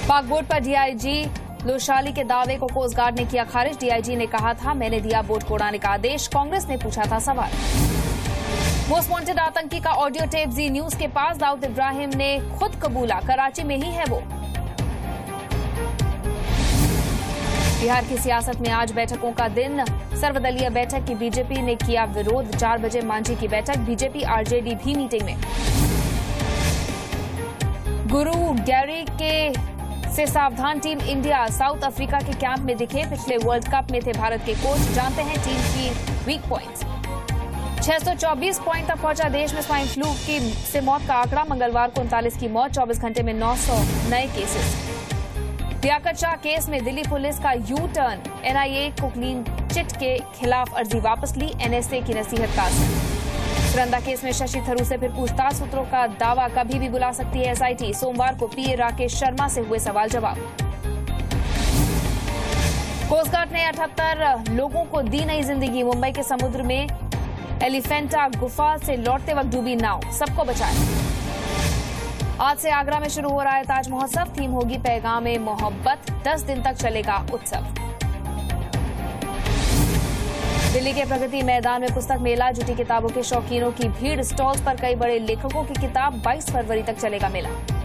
पाक बोट पर डीआईजी लोशाली के दावे को कोस्ट गार्ड ने किया खारिज। डीआईजी ने कहा था, मैंने दिया बोट को उड़ाने का आदेश। कांग्रेस ने पूछा था सवाल। मोस्ट वांटेड आतंकी का ऑडियो टेप जी न्यूज के पास। दाऊद इब्राहिम ने खुद कबूला, कराची में ही है वो। बिहार की सियासत में आज बैठकों का दिन। सर्वदलीय बैठक की बीजेपी ने किया विरोध। 4 बजे मांझी की बैठक। बीजेपी आरजेडी भी मीटिंग में। गुरु गैरी के से सावधान टीम इंडिया। साउथ अफ्रीका के कैंप में दिखे। पिछले वर्ल्ड कप में थे भारत के कोच। जानते हैं टीम की वीक पॉइंट्स। 624 पॉइंट तक पहुंचा देश में स्वाइन फ्लू से मौत का आंकड़ा। मंगलवार को 39 की मौत। 24 घंटे में 900 नए केसेस। लियाकत शाह केस में दिल्ली पुलिस का यू टर्न। एनआईए को क्लीन चिट के खिलाफ अर्जी वापस ली। एनएसए की नसीहत का असर। सुरंदा केस में शशि थरूर से फिर पूछताछ। सूत्रों का दावा, कभी भी बुला सकती है एसआईटी। सोमवार को पीए राकेश शर्मा से हुए सवाल जवाब। कोस्ट गार्ड ने 78 लोगों को दी नई जिंदगी। मुंबई के समुद्र में एलिफेंटा गुफा से लौटते वक्त डूबी नाव, सबको बचाया। आज से आगरा में शुरू हो रहा है ताज महोत्सव। थीम होगी पैगाम मोहब्बत। 10 दिन तक चलेगा उत्सव। दिल्ली के प्रगति मैदान में पुस्तक मेला। जुटी किताबों के शौकीनों की भीड़। स्टॉल्स पर कई बड़े लेखकों की किताब। 22 फरवरी तक चलेगा मेला।